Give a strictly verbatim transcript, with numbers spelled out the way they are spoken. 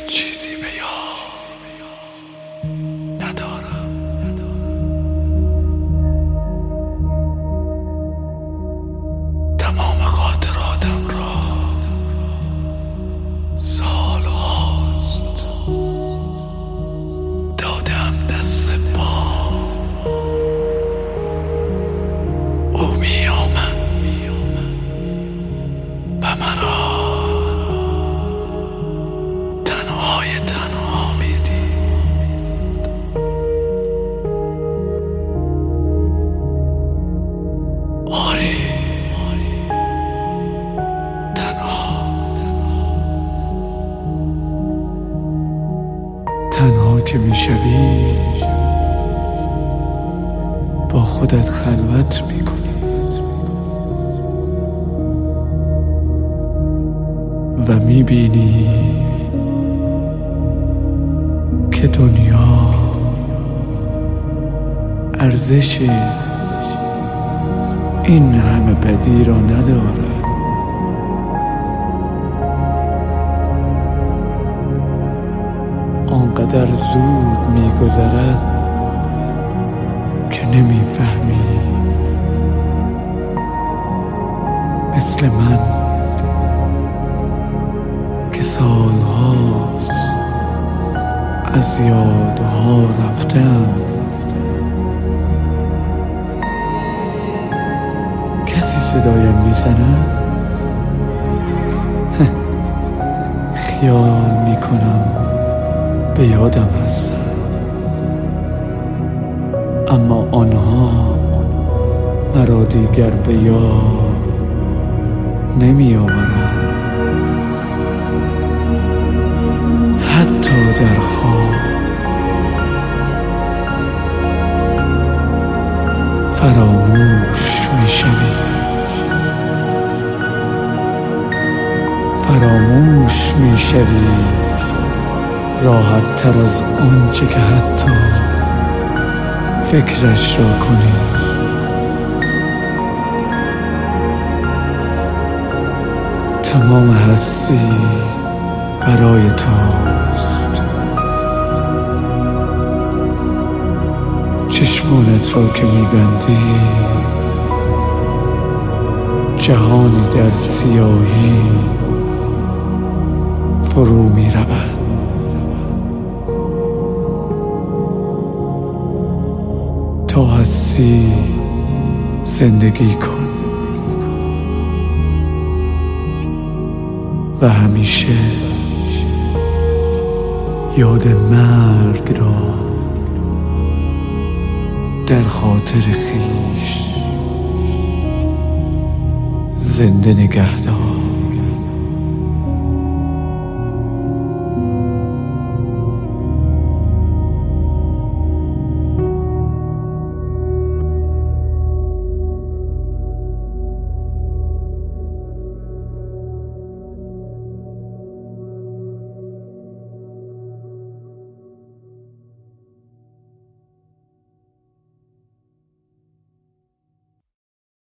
چیزی به یاد ندارم. تمام خاطراتم را سال هاست دادم دست با او می آمد و مرا تنهای تنها می دید. آری تنها تنها که می شوی با خودت خلوت می کنی و می بینی که دنیا ارزش این همه بدی را ندارد. آنقدر زود می گذرد که نمی فهمی، مثل من که سالهاست از یادها رفتم. کسی صدایم میزند؟ خیال میکنم به یادم هستم، اما آنها مرا دیگر به یاد نمی آورند. حتی در خواب فراموش می شوی، فراموش می شوی راحت تر از آنچه که حتی فکرش را کنی. تمام هستی برای توست. چشمانت را که می‌بندی جهانی در سیاهی فرو می‌رود. تا هستی زندگی کن و همیشه یاد مرگ را در خاطر خویش زنده نگه دار.